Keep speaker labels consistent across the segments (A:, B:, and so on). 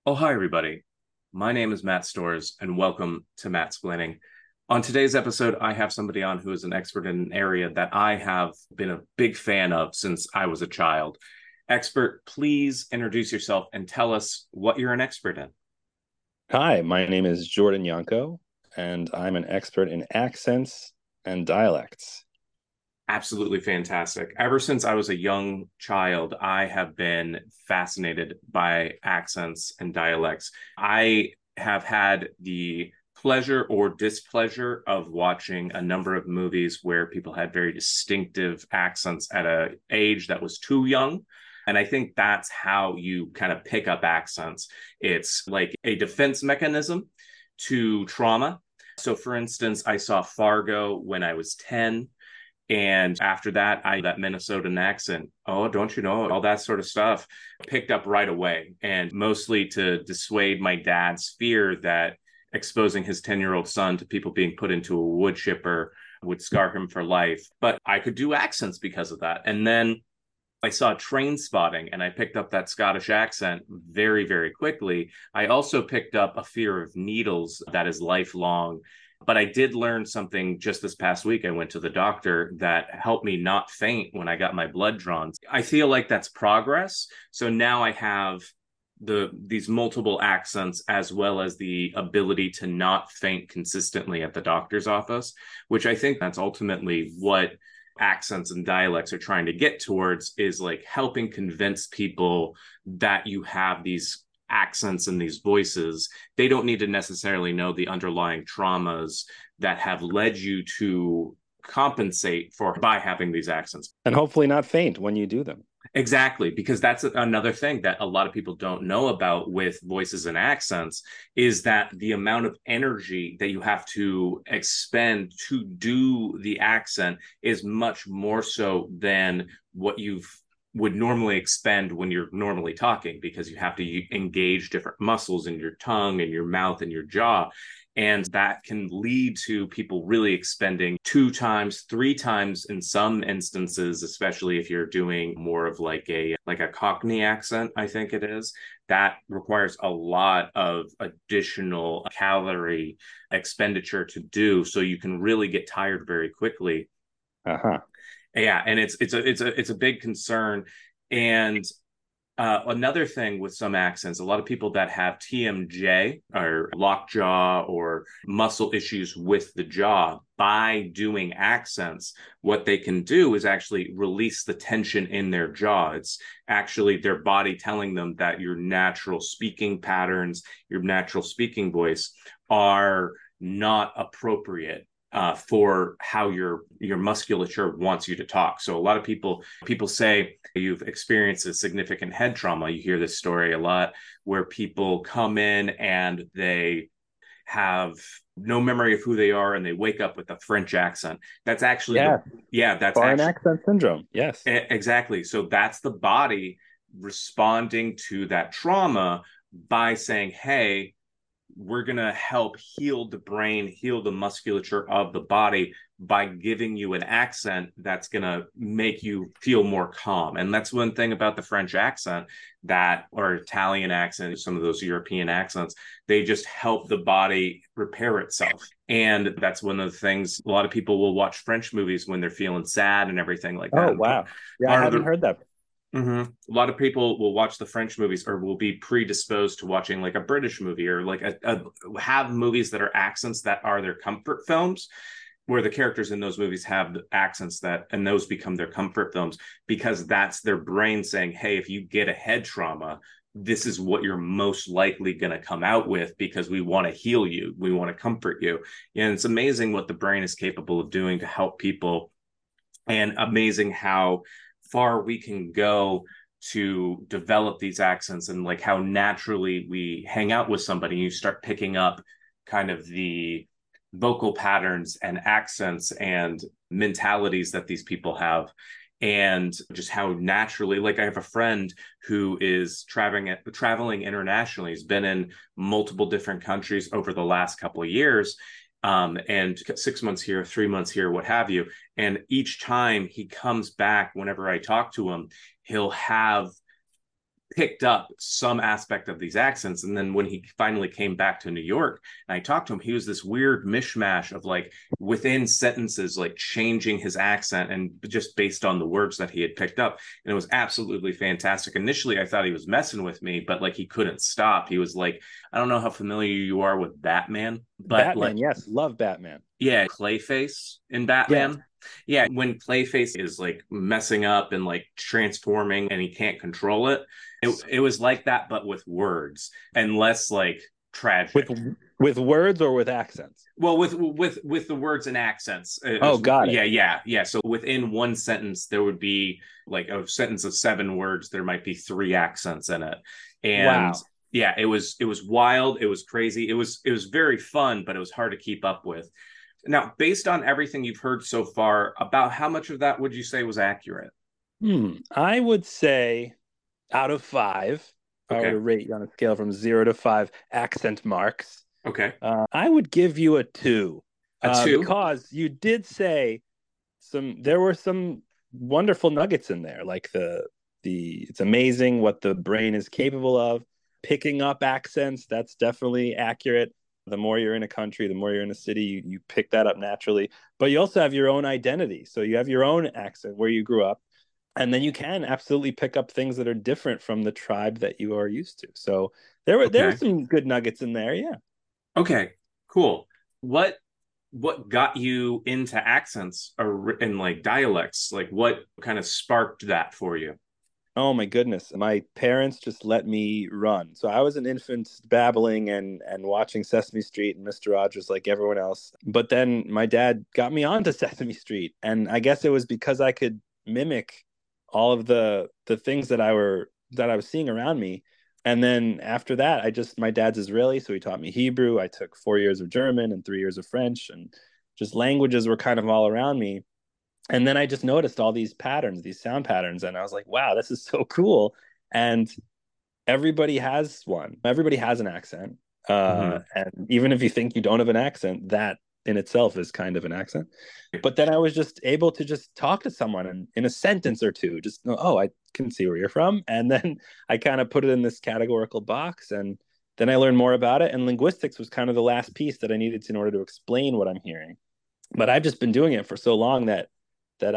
A: Oh, hi, everybody. My name is Matt Stores, and welcome to Matt Splaining. On today's episode, I have somebody on who is an expert in an area that I have been a big fan of since I was a child. Expert, please introduce yourself and tell us what you're an expert in.
B: Hi, my name is Jordan Yanko, and I'm an expert in accents and dialects.
A: Absolutely fantastic. Ever since I was a young child, I have been fascinated by accents and dialects. I have had the pleasure or displeasure of watching a number of movies where people had very distinctive accents at an age that was too young. And I think that's how you kind of pick up accents. It's like a defense mechanism to trauma. So, for instance, I saw Fargo when I was 10. And after that, that Minnesotan accent, oh, don't you know, all that sort of stuff picked up right away. And mostly to dissuade my dad's fear that exposing his 10-year-old son to people being put into a wood chipper would scar him for life. But I could do accents because of that. And then I saw Train Spotting and I picked up that Scottish accent very, very quickly. I also picked up a fear of needles that is lifelong. But I did learn something just this past week. I went to the doctor that helped me not faint when I got my blood drawn. I feel like that's progress. So now I have these multiple accents as well as the ability to not faint consistently at the doctor's office, which I think that's ultimately what accents and dialects are trying to get towards, is like helping convince people that you have these accents and these voices. They don't need to necessarily know the underlying traumas that have led you to compensate for by having these accents.
B: And hopefully not faint when you do them.
A: Exactly, because that's another thing that a lot of people don't know about with voices and accents is that the amount of energy that you have to expend to do the accent is much more so than what you would normally expend when you're normally talking, because you have to engage different muscles in your tongue and your mouth and your jaw. And that can lead to people really expending two times, three times in some instances, especially if you're doing more of like a Cockney accent, I think it is. That requires a lot of additional calorie expenditure to do. So you can really get tired very quickly.
B: Uh-huh.
A: Yeah, and it's a big concern. And another thing with some accents, a lot of people that have TMJ or lockjaw or muscle issues with the jaw, by doing accents, what they can do is actually release the tension in their jaw. It's actually their body telling them that your natural speaking patterns, your natural speaking voice are not appropriate for how your musculature wants you to talk. So a lot of people say you've experienced a significant head trauma. You hear this story a lot where people come in and they have no memory of who they are and they wake up with a French accent. That's actually the
B: Yeah,
A: yeah, that's
B: foreign
A: actually
B: accent syndrome. Yes.
A: exactly. So that's the body responding to that trauma by saying, "Hey, we're going to help heal the brain, heal the musculature of the body by giving you an accent that's going to make you feel more calm." And that's one thing about the French accent that, or Italian accent, some of those European accents, they just help the body repair itself. And that's one of the things a lot of people will watch French movies when they're feeling sad and everything like that.
B: Oh,
A: And
B: wow. Yeah, I
A: part of
B: hadn't
A: the
B: heard that.
A: Mm-hmm. A lot of people will watch the French movies or will be predisposed to watching like a British movie or like have movies that are accents that are their comfort films, where the characters in those movies have accents that, and those become their comfort films because that's their brain saying, "Hey, if you get a head trauma, this is what you're most likely going to come out with because we want to heal you. We want to comfort you." And it's amazing what the brain is capable of doing to help people, and amazing how far we can go to develop these accents, and like how naturally we hang out with somebody, you start picking up kind of the vocal patterns and accents and mentalities that these people have, and just how naturally, like I have a friend who is traveling internationally. He's been in multiple different countries over the last couple of years, and 6 months here, 3 months here, what have you. And each time he comes back, whenever I talk to him, he'll have picked up some aspect of these accents. And then when he finally came back to New York and I talked to him, he was this weird mishmash of like within sentences, like changing his accent and just based on the words that he had picked up. And it was absolutely fantastic. Initially, I thought he was messing with me, but like he couldn't stop. He was like, I don't know how familiar you are with Batman, but like,
B: Batman, yes, love Batman.
A: yeah, Clayface in
B: Yes,
A: Batman. Yeah, when Clayface is like messing up and like transforming and he can't control it, it was like that, but with words and less like
B: with
A: tragic.
B: words or with accents.
A: Well, with the words and accents.
B: Oh, got it.
A: Yeah, yeah, yeah. So within one sentence, there would be like a sentence of 7 words. There might be 3 accents in it, and
B: Wow.
A: yeah, it was wild. It was crazy. It was very fun, but it was hard to keep up with. Now, based on everything you've heard so far, about how much of that would you say was accurate?
B: I would say out of five, if I were
A: Okay.
B: to rate you on a scale from 0 to 5 accent marks,
A: Okay.
B: I would give you a 2,
A: A two?
B: because you did say there were some wonderful nuggets in there, like it's amazing what the brain is capable of picking up accents. That's definitely accurate. The more you're in a country, the more you're in a city, you pick that up naturally. But you also have your own identity. So you have your own accent where you grew up, and then you can absolutely pick up things that are different from the tribe that you are used to. So there were
A: Okay.
B: some good nuggets in there. Yeah.
A: Okay. Cool. What what got you into accents or and like dialects? Like what kind of sparked that for you?
B: Oh my goodness. My parents just let me run. So I was an infant babbling and watching Sesame Street and Mr. Rogers like everyone else. But then my dad got me onto Sesame Street. And I guess it was because I could mimic all of the things that I was seeing around me. And then after that, my dad's Israeli, so he taught me Hebrew. I took 4 years of German and 3 years of French, and just languages were kind of all around me. And then I just noticed all these patterns, these sound patterns, and I was like, wow, this is so cool. And everybody has one. Everybody has an accent.
A: Mm-hmm.
B: And even if you think you don't have an accent, that in itself is kind of an accent. But then I was just able to just talk to someone and in a sentence or two, just know, oh, I can see where you're from. And then I kind of put it in this categorical box. And then I learned more about it. And linguistics was kind of the last piece that I needed to, in order to explain what I'm hearing. But I've just been doing it for so long that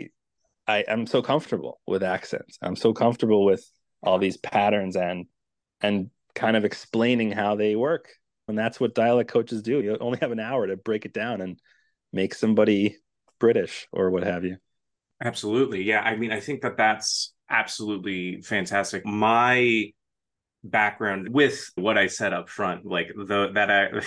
B: I am so comfortable with accents. I'm so comfortable with all these patterns and kind of explaining how they work. And that's what dialect coaches do. You only have an hour to break it down and make somebody British or what have you.
A: Absolutely. Yeah. I mean, I think that that's absolutely fantastic. My background with what I said up front, like the that I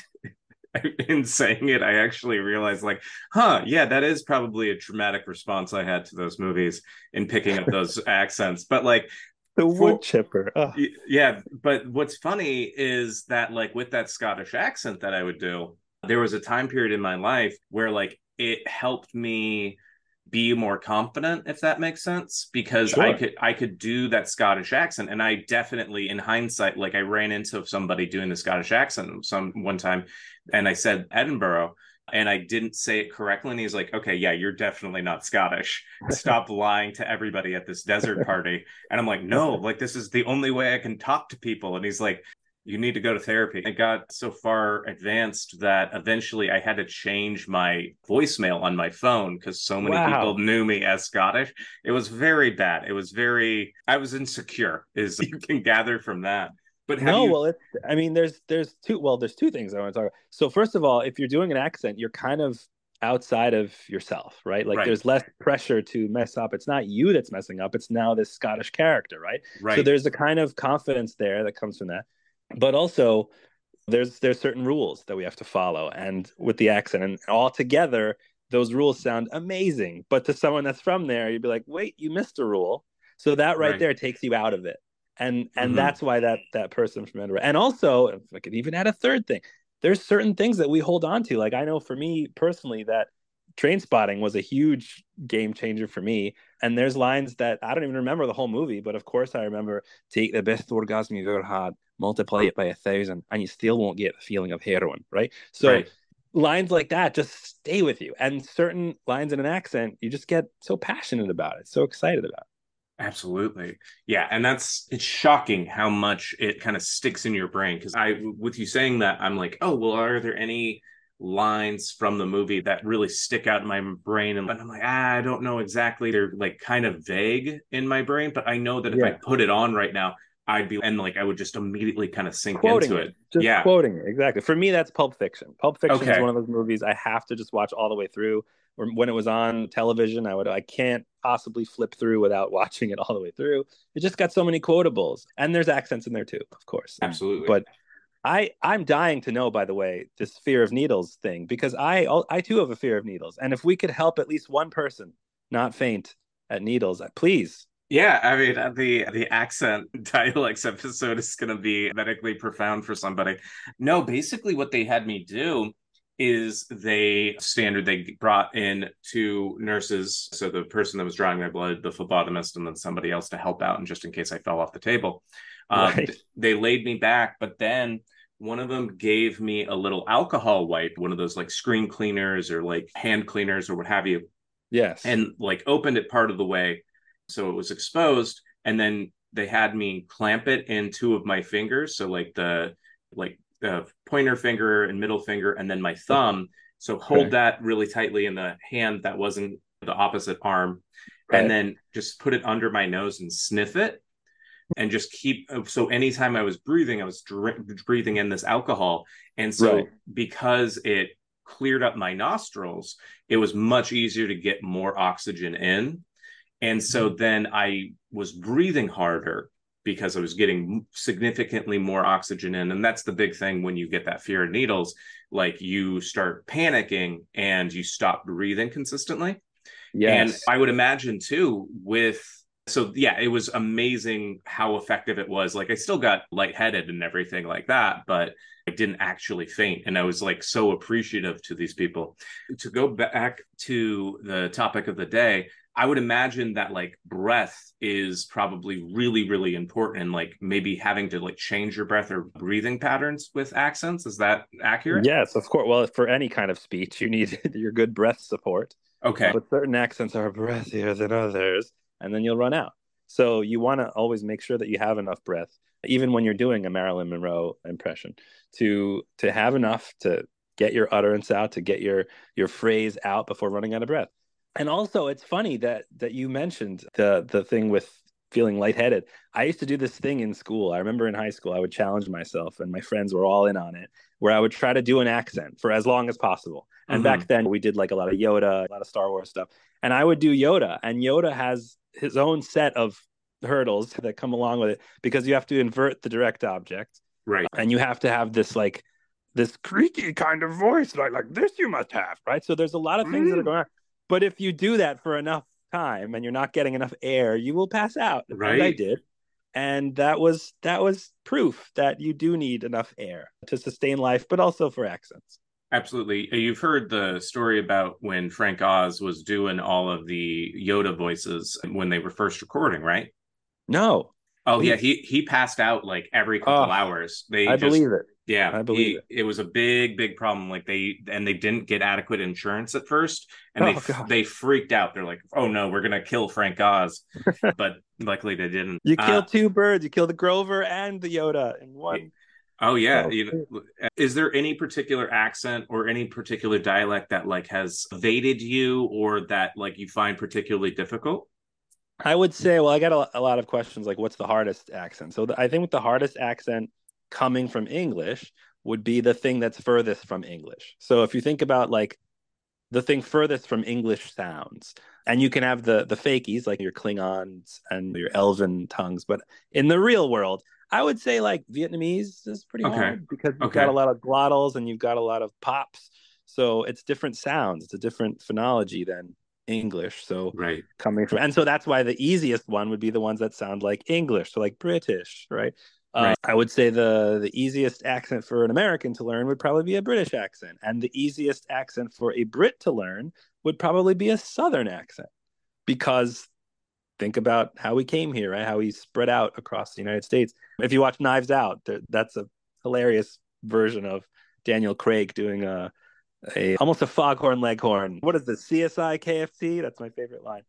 A: in saying it, I actually realized like, huh, yeah, that is probably a traumatic response I had to those movies in picking up those accents. But like
B: The wood
A: for
B: chipper. Oh,
A: yeah, but what's funny is that like with that Scottish accent that I would do, there was a time period in my life where like it helped me be more confident, if that makes sense, because i
B: sure.
A: could i could do that Scottish accent. And I definitely, in hindsight, like I ran into somebody doing the Scottish accent some one time, and I said Edinburgh, and I didn't say it correctly, and he's like, okay, yeah, you're definitely not Scottish, stop lying to everybody at this desert party. And I'm like, no, like this is the only way I can talk to people. And he's like, you need to go to therapy. It got so far advanced that eventually I had to change my voicemail on my phone because so many people
B: Wow.
A: knew me as Scottish. It was very bad. I was insecure, is you can gather from that. But have
B: No,
A: you,
B: well, I mean, there's two things I want to talk about. So first of all, if you're doing an accent, you're kind of outside of yourself, right? Like
A: right,
B: there's less pressure to mess up. It's not you that's messing up. It's now this Scottish character, right? So
A: right.
B: there's a kind of confidence there that comes from that. But also there's certain rules that we have to follow, and with the accent, and all together, those rules sound amazing. But to someone that's from there, you'd be like, wait, you missed a rule. So that right
A: Right.
B: there takes you out of it. And
A: Mm-hmm.
B: that's why that person from Edinburgh. And also, if I could even add a third thing, there's certain things that we hold on to. Like I know for me personally that Train Spotting was a huge game changer for me. And there's lines that I don't even remember the whole movie, but of course I remember, take the best orgasm you've ever had, multiply it by 1,000, and you still won't get the feeling of heroin, right? So
A: Right.
B: lines like that just stay with you. And certain lines in an accent, you just get so passionate about it, so excited about it.
A: Absolutely. Yeah. And it's shocking how much it kind of sticks in your brain. Cause with you saying that, I'm like, oh, well, are there any lines from the movie that really stick out in my brain? And I'm like, I don't know exactly. They're like kind of vague in my brain, but I know that if I
B: Yeah.
A: put it on right now, and like I would just immediately kind of sink
B: Quoting
A: into
B: it,
A: it.
B: just
A: Yeah.
B: quoting it. Exactly. For me, that's Pulp Fiction. Pulp Fiction is
A: Okay.
B: one of those movies I have to just watch all the way through. Or when it was on television, I can't possibly flip through without watching it all the way through. It just got so many quotables, and there's accents in there too, of course.
A: Absolutely.
B: But I'm dying to know, by the way, this fear of needles thing, because I too have a fear of needles, and if we could help at least one person not faint at needles, please.
A: Yeah, I mean the accent dialects episode is going to be medically profound for somebody. No, basically what they had me do is they brought in two nurses, so the person that was drawing my blood, the phlebotomist, and then somebody else to help out, and just in case I fell off the table,
B: Right.
A: they laid me back, but then one of them gave me a little alcohol wipe, one of those like screen cleaners or like hand cleaners or what have you,
B: Yes.
A: and like opened it part of the way so it was exposed, and then they had me clamp it in two of my fingers, so like the pointer finger and middle finger and then my thumb, so hold
B: Okay.
A: that really tightly in the hand that wasn't the opposite arm, and
B: Right.
A: then just put it under my nose and sniff it, and just keep, so anytime I was breathing I was breathing in this alcohol, and
B: Right.
A: so because it cleared up my nostrils, it was much easier to get more oxygen in, and so then I was breathing harder because I was getting significantly more oxygen in. And that's the big thing when you get that fear of needles, like you start panicking and you stop breathing consistently. And
B: Yes.
A: I would imagine too, so yeah, it was amazing how effective it was. Like I still got lightheaded and everything like that, but I didn't actually faint. And I was like so appreciative to these people. To go back to the topic of the day, I would imagine that like breath is probably really, really important, and like maybe having to like change your breath or breathing patterns with accents. Is that accurate?
B: Yes, of course. Well, for any kind of speech, you need your good breath support.
A: Okay.
B: But certain accents are breathier than others, and then you'll run out. So you want to always make sure that you have enough breath, even when you're doing a Marilyn Monroe impression, to have enough to get your utterance out, to get your phrase out before running out of breath. And also, it's funny that you mentioned the thing with feeling lightheaded. I used to do this thing in school. I remember in high school, I would challenge myself, and my friends were all in on it, where I would try to do an accent for as long as possible. And back
A: Mm-hmm.
B: then, we did like a lot of Yoda, a lot of Star Wars stuff. And I would do Yoda, and Yoda has his own set of hurdles that come along with it because you have to invert the direct object,
A: Right.
B: and you have to have this creaky kind of voice like this you must have, right? So there's a lot of things that are
A: Mm.
B: going on. But if you do that for enough time and you're not getting enough air, you will pass out. And I
A: Right.
B: did. And that was proof that you do need enough air to sustain life, but also for accents.
A: Absolutely. You've heard the story about when Frank Oz was doing all of the Yoda voices when they were first recording, right?
B: No,
A: Oh yeah,
B: please.
A: he passed out like every couple
B: Oh,
A: hours. They
B: I
A: just
B: believe it.
A: yeah,
B: I believe
A: he
B: it.
A: it was a big problem. Like they didn't get adequate insurance at first, and
B: Oh gosh.
A: they freaked out. They're like, "Oh no, we're gonna kill Frank Oz," but luckily they didn't.
B: You kill two birds. You kill the Grover and the Yoda in one.
A: Oh yeah,
B: Oh,
A: is there any particular accent or any particular dialect that like has evaded you or that like you find particularly difficult?
B: I would say, well, I got a lot of questions like, what's the hardest accent? So I think the hardest accent coming from English would be the thing that's furthest from English. So if you think about like the thing furthest from English sounds, and you can have the fakies like your Klingons and your Elven tongues, but in the real world, I would say like Vietnamese is pretty
A: Okay.
B: hard because you've got a
A: Okay.
B: lot of glottals and you've got a lot of pops. So it's different sounds. It's a different phonology than English. So
A: Right.
B: coming from, and so that's why the easiest one would be the ones that sound like English, so like British, right?
A: Right.
B: I would say the easiest accent for an American to learn would probably be a British accent, and the easiest accent for a Brit to learn would probably be a Southern accent, because think about how we came here, right? How we spread out across the United States. If you watch Knives Out, that's a hilarious version of Daniel Craig doing a almost a foghorn leghorn. What is this? CSI KFC? That's my favorite line.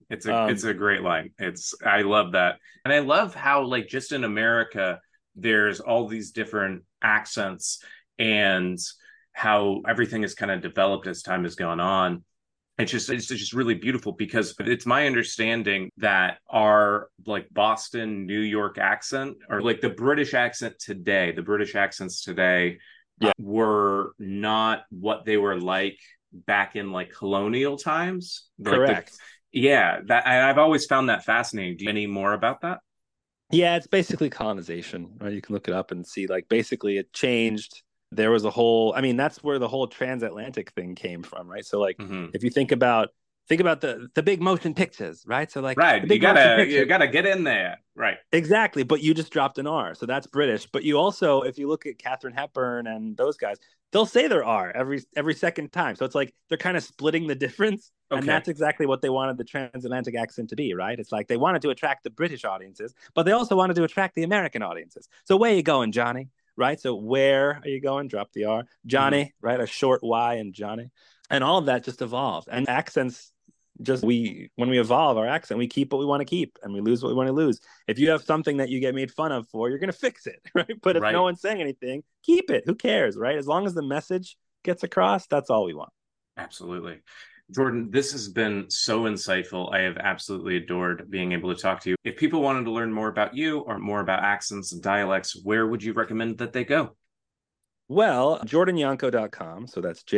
A: It's a great line. I love that. And I love how like just in America there's all these different accents and how everything is kind of developed as time has gone on. It's just really beautiful because it's my understanding that our like Boston, New York accent or like the British accent today, the British accents today
B: Yeah.
A: were not what they were like back in like colonial times. Like the
B: Correct.
A: yeah, that I've always found that fascinating. Do you know any more about that?
B: Yeah, it's basically colonization, right? You can look it up and see like basically it changed. There was a whole, I mean, that's where the whole transatlantic thing came from, right? So like
A: Hmm.
B: if you think about the big motion pictures, right? So like
A: Right.
B: the big motion
A: You
B: pictures.
A: gotta get in there. Right.
B: Exactly, but you just dropped an R, so that's British. But you also, if you look at Katharine Hepburn and those guys, they'll say their R every second time. So it's like they're kind of splitting the difference, and
A: Okay.
B: that's exactly what they wanted the transatlantic accent to be, right? It's like they wanted to attract the British audiences, but they also wanted to attract the American audiences. So where are you going, Johnny? Right? So where are you going? Drop the R,
A: Hmm.
B: Johnny. Right? A short Y and Johnny, and all of that just evolved. And accents just we when we evolve our accent, we keep what we want to keep and we lose what we want to lose. If you have something that you get made fun of for, you're going to fix it, right? But if no
A: Right.
B: one's saying anything, keep it. Who cares, right? As long as the message gets across, that's all we want.
A: Absolutely. Jordan, this has been so insightful. I have absolutely adored being able to talk to you. If people wanted to learn more about you or more about accents and dialects, where would you recommend that they go?
B: Well, jordanyanko.com. So that's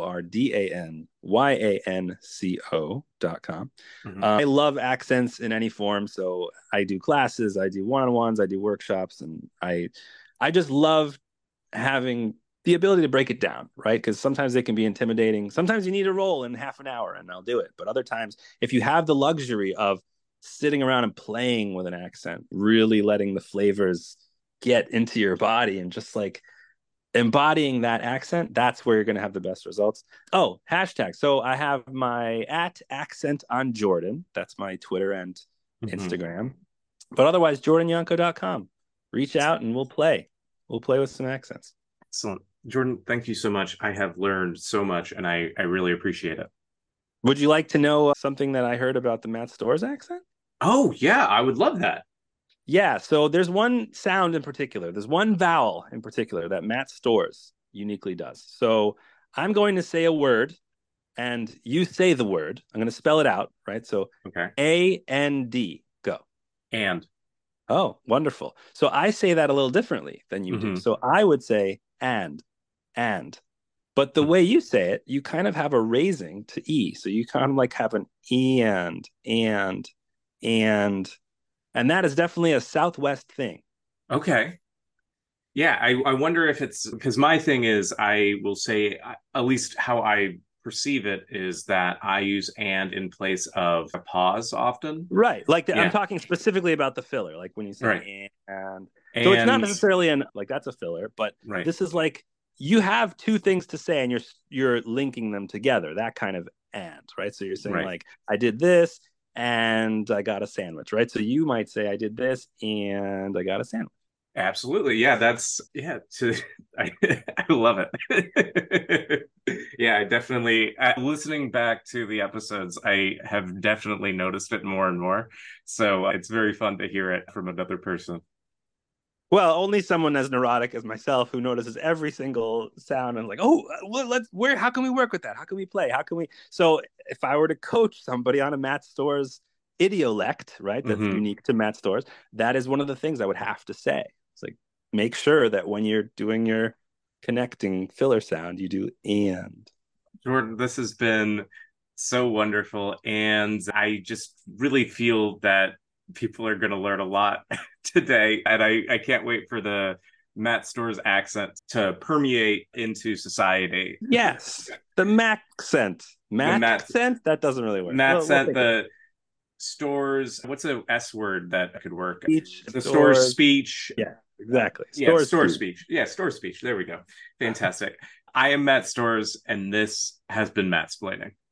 B: JordanYanco.com.
A: Hmm.
B: I love accents in any form. So I do classes, I do one-on-ones, I do workshops, and I just love having the ability to break it down, right? Because sometimes they can be intimidating. Sometimes you need a role in half an hour and I'll do it. But other times, if you have the luxury of sitting around and playing with an accent, really letting the flavors get into your body and just like embodying that accent, that's where you're going to have the best results. Oh, hashtag. So I have my at accent on Jordan. That's my Twitter and
A: Hmm.
B: Instagram. But otherwise, jordanyanko.com. Reach out and we'll play. We'll play with some accents.
A: Excellent. Jordan, thank you so much. I have learned so much and I really appreciate it.
B: Would you like to know something that I heard about the Matt Stores accent?
A: Oh, yeah, I would love that.
B: Yeah, so there's one sound in particular. There's one vowel in particular that Matt Stores uniquely does. So I'm going to say a word and you say the word. I'm going to spell it out, right? So
A: Okay.
B: AND, go.
A: And.
B: Oh, wonderful. So I say that a little differently than you do.
A: Hmm.
B: So I would say and. But the way you say it, you kind of have a raising to E. So you kind of like have an and. And that is definitely a Southwest thing.
A: Okay. Yeah, I wonder if it's because my thing is I will say at least how I perceive it is that I use and in place of a pause often.
B: Right. Like I'm
A: Yeah,
B: talking specifically about the filler, like when you
A: right.
B: say and. So it's not
A: And
B: necessarily an like that's a filler, but
A: right,
B: this is like you have two things to say and you're linking them together. That kind of and, right? So you're saying
A: right.
B: like I did this and I got a sandwich, right? So you might say I did this and I got a sandwich.
A: Absolutely. Yeah, that's yeah, I love it. Yeah, I definitely listening back to the episodes, I have definitely noticed it more and more. So it's very fun to hear it from another person.
B: Well, only someone as neurotic as myself who notices every single sound and like, oh, well, let's where? How can we work with that? How can we play? How can we? So, if I were to coach somebody on a Matt Stores idiolect, right, that's
A: Hmm.
B: unique to Matt Stores, that is one of the things I would have to say. It's like make sure that when you're doing your connecting filler sound, you do and.
A: Jordan, this has been so wonderful. And I just really feel that people are going to learn a lot today. And I can't wait for the Matt Stores accent to permeate into society.
B: Yes, the Mac scent,
A: The
B: Mac scent. That doesn't really work.
A: Matt
B: We'll
A: sent
B: think of
A: the stores. What's a S word that could work?
B: speech
A: The store's
B: stores.
A: speech.
B: Yeah, exactly.
A: Yeah,
B: Stores
A: store
B: speech.
A: speech. Yeah, store speech. There we go. Fantastic. I am Matt Stores, and this has been Matt Splaining.